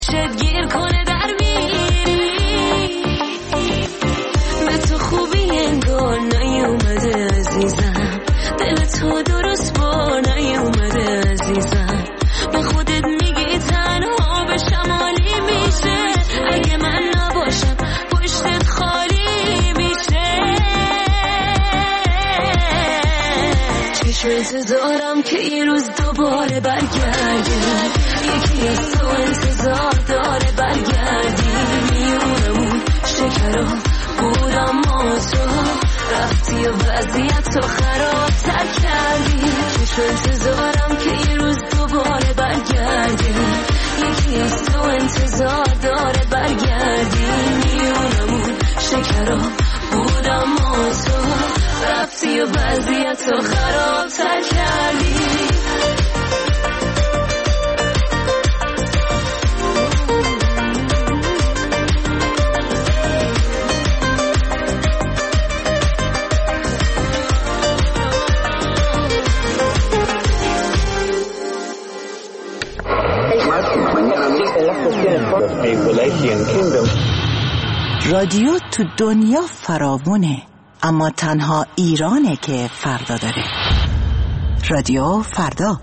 شد گیر کنه در میری به تو خوبی انگار نیومده عزیزم دل تو درست بار نیومده عزیزم به خودت میگی تنها به شمالی میشه اگه من نباشم پشتت خالی میشه چشم انتظارم که یه روز دوباره برگردی یکی از تو انتظار داره برگردی میونمون شکرا بود اما تو رفتی و وضعیت تو خرابتر کردی چشم انتظارم که یه روز دوباره برگردی یکی از تو انتظار داره برگردی میونمون شکرا بود اما تو رفتی و وضعیت تو خرابتر کردی رادیو تو دنیا فراوونه اما تنها ایرانه که فردا داره. رادیو فردا.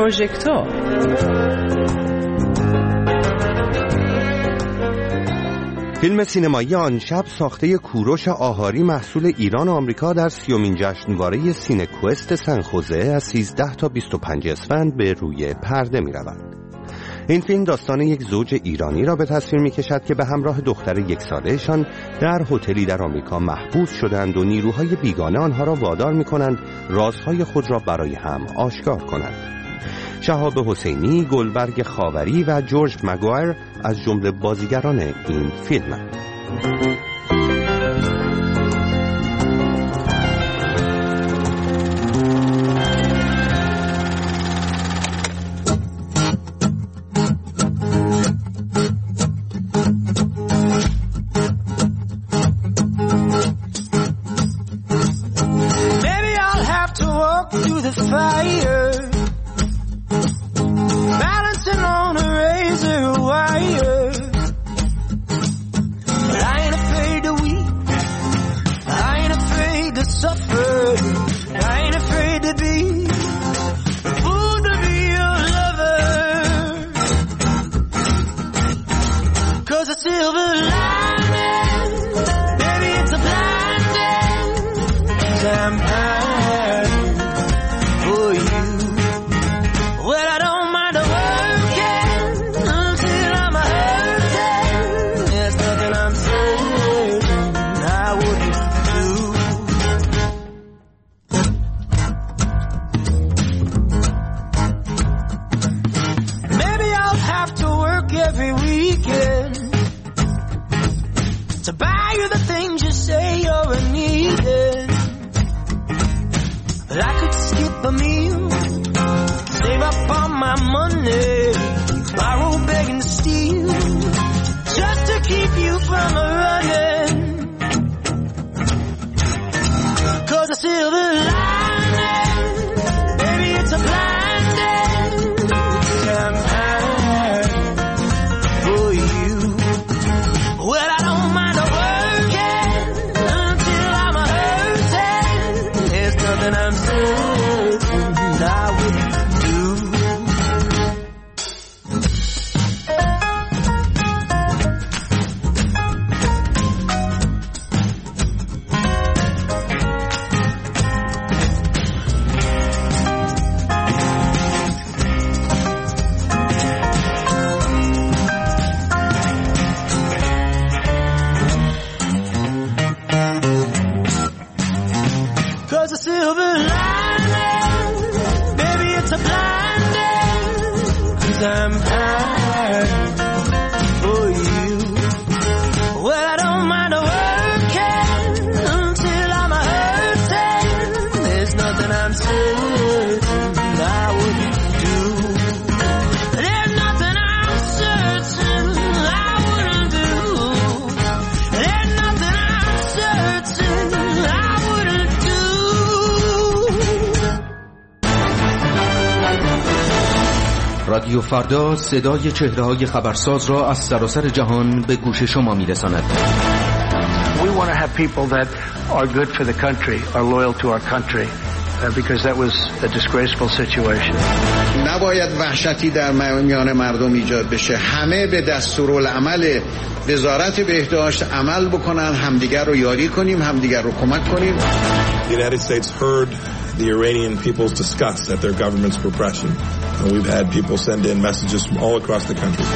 پروژکتور. فیلم سینمایی آن شب ساخته کوروش آهاری محصول ایران و آمریکا در 30مین جشنواره سینکوست سنخوزه از 13 تا 25 اسفند به روی پرده می رود. این فیلم داستان یک زوج ایرانی را به تصویر می کشد که به همراه دختر 1 سالهشان در هتلی در آمریکا محبوس شدند و نیروهای بیگانه آنها را وادار می کنند رازهای خود را برای هم آشکار کنند. شهاب حسینی، گلبرگ خاوری و جورج مگوایر از جمله بازیگران این فیلمند. رادیو فردا صدای چهره‌های خبرساز را از سراسر جهان به گوش شما می‌رساند. We want to have people that are good for the country, are loyal to our country, because that was a disgraceful situation. نباید وحشتی در میان مردم ایجاد بشه. همه به دستورالعمل وزارت بهداشت عمل بکنن، همدیگر رو یاری کنیم، همدیگر رو کمک کنیم. The United States heard the Iranian people's disgust at their government's repression, and we've had people send in messages from all across the country.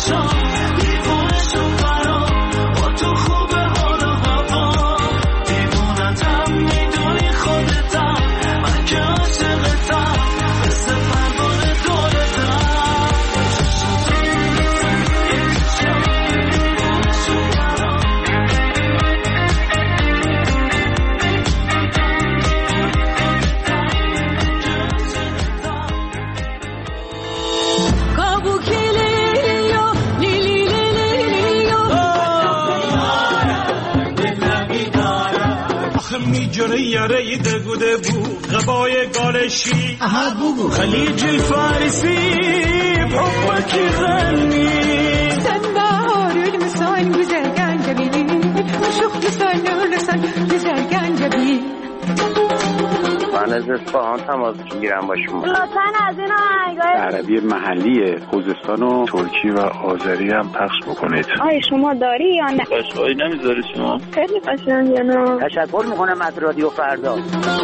یاره دگوده بود غبای گالشی خلیج الفارسي بحبك يغني سنبار المسان güzelgen جميل وشوف لسان güzelgen جميل من از اصفهان تماس میگیرم با شما. لطفاً از این آهنگای عربی محلی خوزستان و ترکی و آذری هم پخش بکنید. آیا شما داری یا نه؟ قشنگی نمیذاری شما؟ خیلی قشنگه نه. تشکر میکنم از رادیو فردا.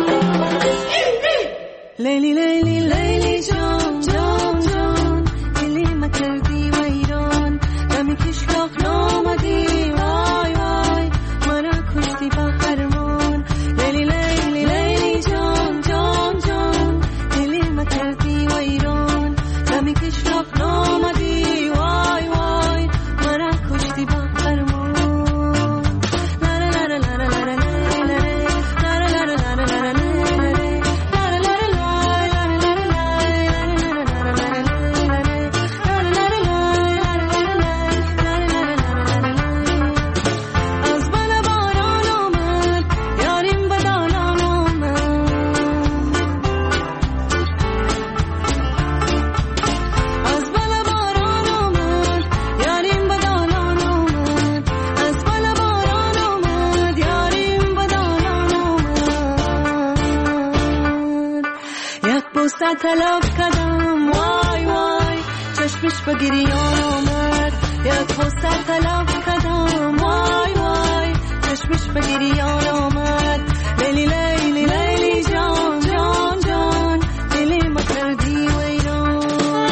لیلی لیلی لیلی جان جان جان دلی ما کردی و ایران نمی کشلاق نامدی وای وای مرا کشتی با فرمان لیلی لیلی لیلی جان جان جان دلی ما کردی و ایران نمی کشلاق نامدی وای وای مرا کشتی با فرمان طلب کردم وای وای چشمش به گریان آمد یک بوسه طلب کردم وای وای چشمش به گریان آمد لیلی لیلی لیلی جان جان جان دلی ما کردی و ایران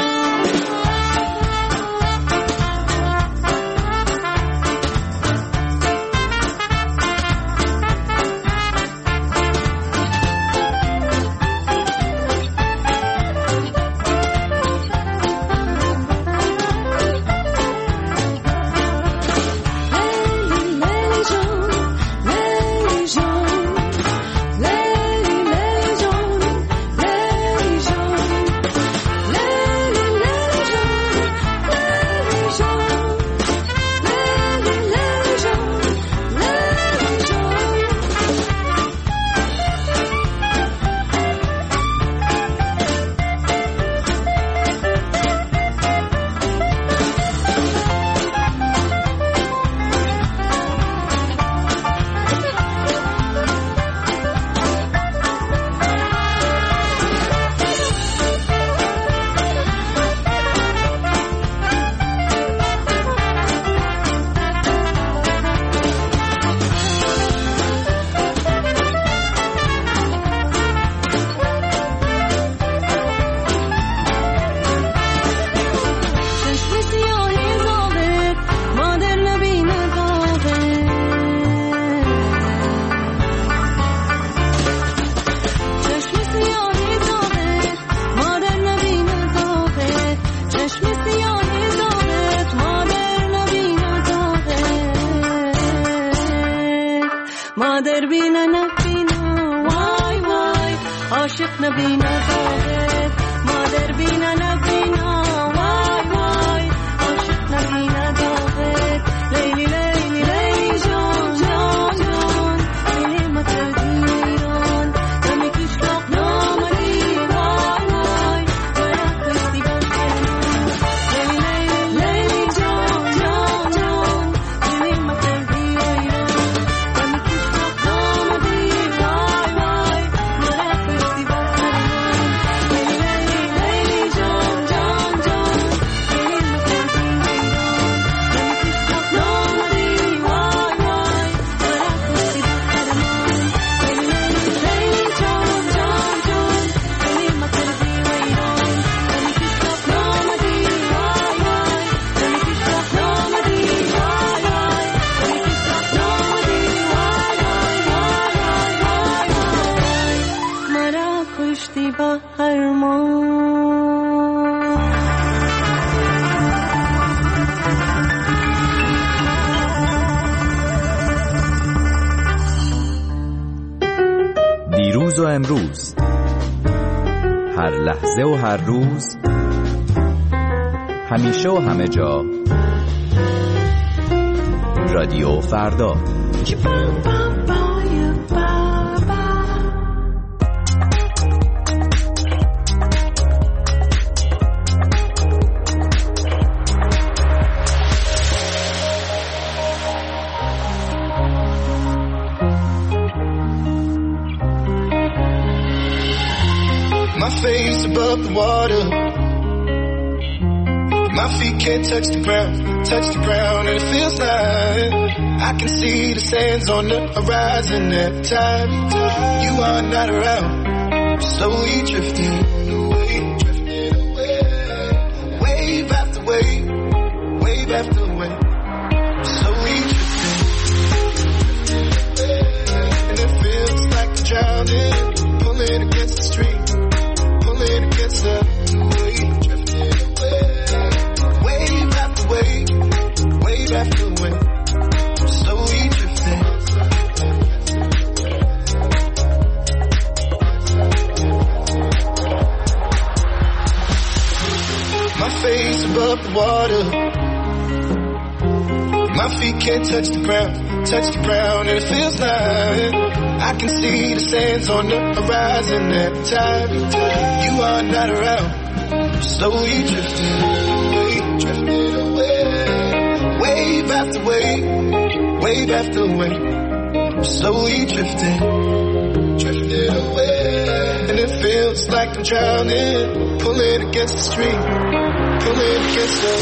مادر بینا نبینا وای وای عاشق نبینا زاهد مادر بینا نبینا وای وای عاشق نبینا زاهد لیلی لیلی لیلی جان جان جان دلی ما کردی ایران نمی کشلاق نامدی وای وای مرا کشتی با فرمان لیلی لیلی لیلی جان جان جان دلی ما کردی ایران لیلی امروز، هر لحظه و هر روز، همیشه و همه جا. رادیو فردا. My face above the water, my feet can't touch the ground, and it feels like I can see the sands on the horizon every time you are not around. Slowly drifting away, wave after wave, wave after wave. Slowly drifting, and it feels like I'm drowning, pulling against the stream. Against the wave, drifting away, wave after wave, wave after wave, slowly drifting. My face above the water, my feet can't touch the ground, and it feels like I can see the sands on the horizon every time you are not around. Slowly drifting away, wave after wave, wave after wave. Slowly drifting away, and it feels like I'm drowning, pulling against the stream, pulling against the.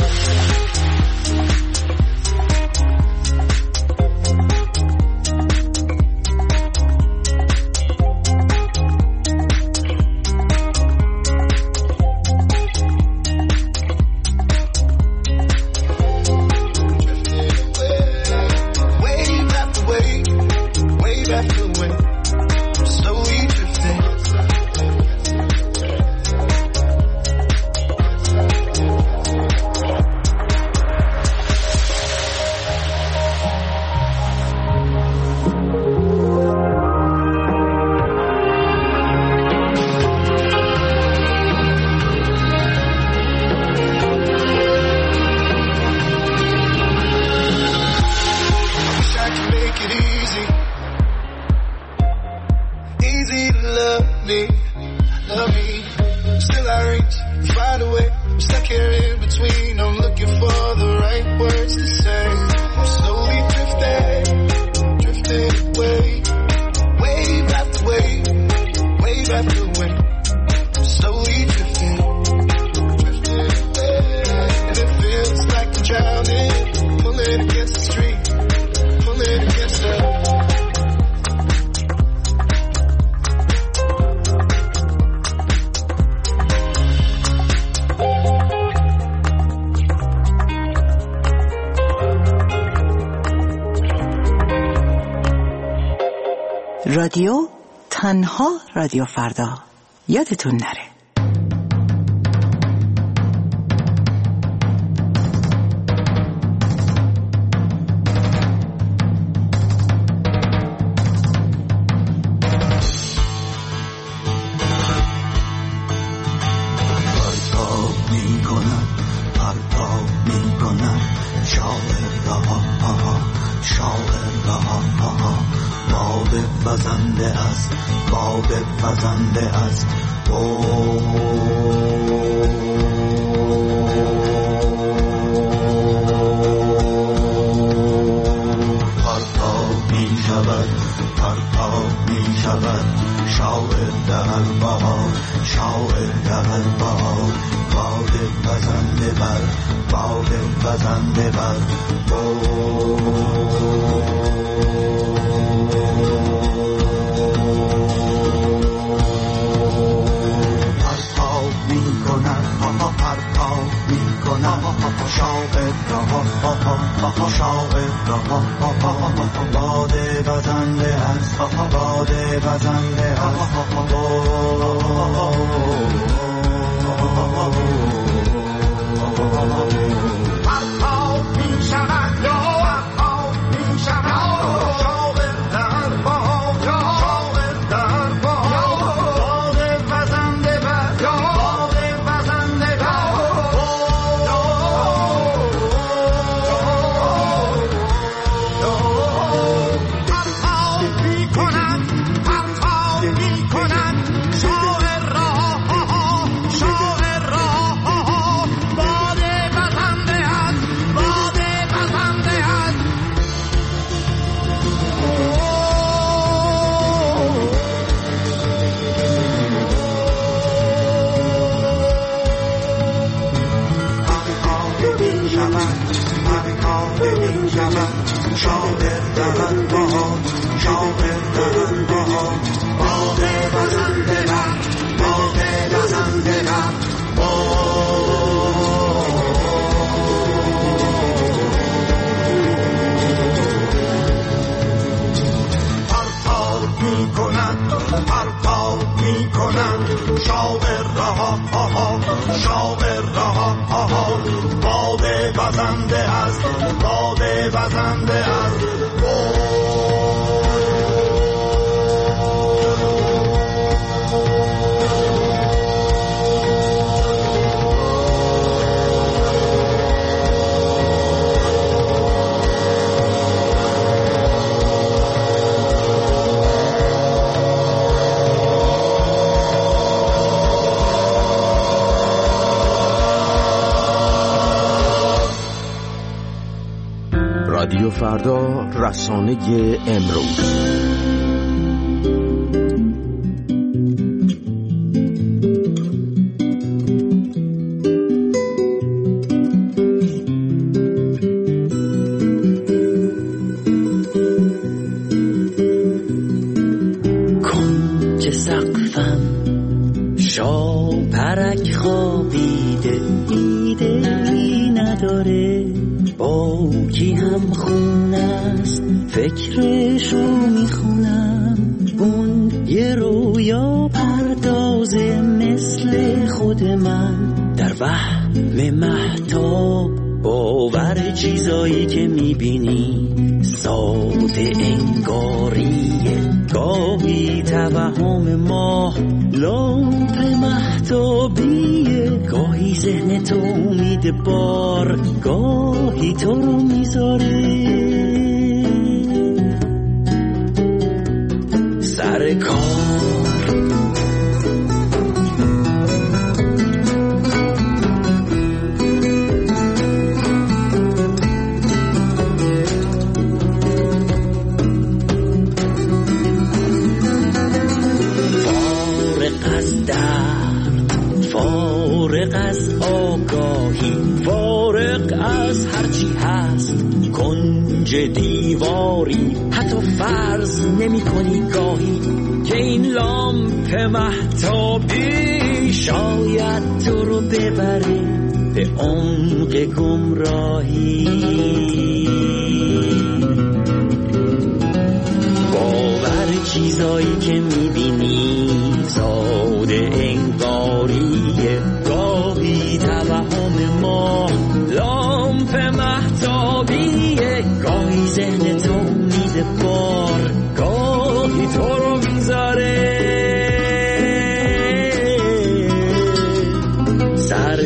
رادیو تنها رادیو فردا، یادتون نره. رادیو فردا، رسانه امروز. کنج سقفم شاپرک خوابیده، ایده‌ای نداره با کی هم خون است، فکرشو میخونم. اون یه رویا پردازه مثل خود من، در وهم مهتاب باور چیزایی که میبینی ساده انگاریه. گاهی توهم ماه لامپ مهتابیه، گاهی ذهن تو امید بار، گاهی تو رو میذاره سر کار. فارغ از آگاهی، فارغ از هرچی هست کنج دیواری، حتی فرض نمی کنی گاهی که این لامپ مهتابی شاید تو رو ببره به عمق گمراهی. باور چیزایی که میبینی ساده انگاریه، گاهی توهم ما لامپ مهتابیه، گاهی ذهن تو میده بار، گاهی تو رو میذاره سر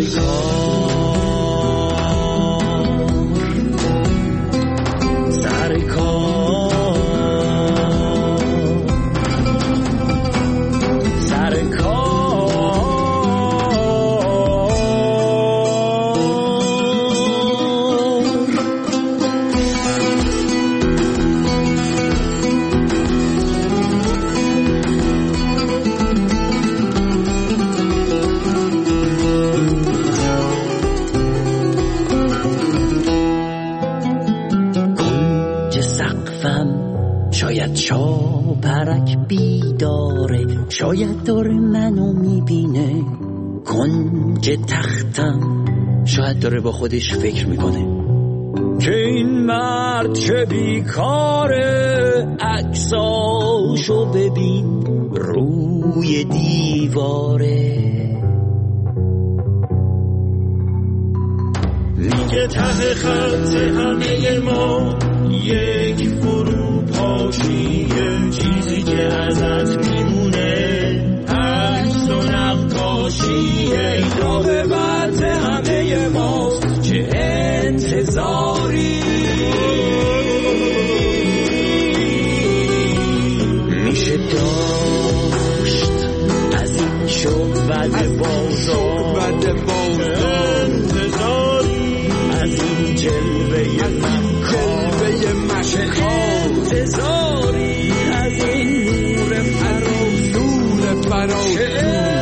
شاید شاپرک بیداره، شاید داره منو میبینه. کنج تختم شاید داره با خودش فکر میکنه که این مرد چه بیکاره، عکساشو ببین روی دیواره. میگه ته خط همه ما یک فروپاشیه، چیزی که ازت میمونه عکس و نقاشیه. این عاقبت همه ماست، چه انتظاری میشه داشت از این شعبد بازار، انتظاری از این جلوه انتظاری از این نور فراز، چه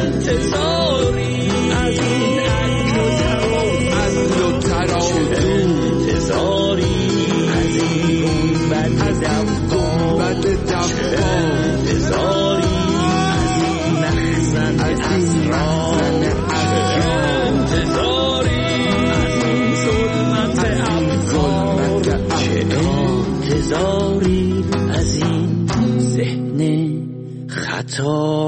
انتظاری از این عقل و تراز، تا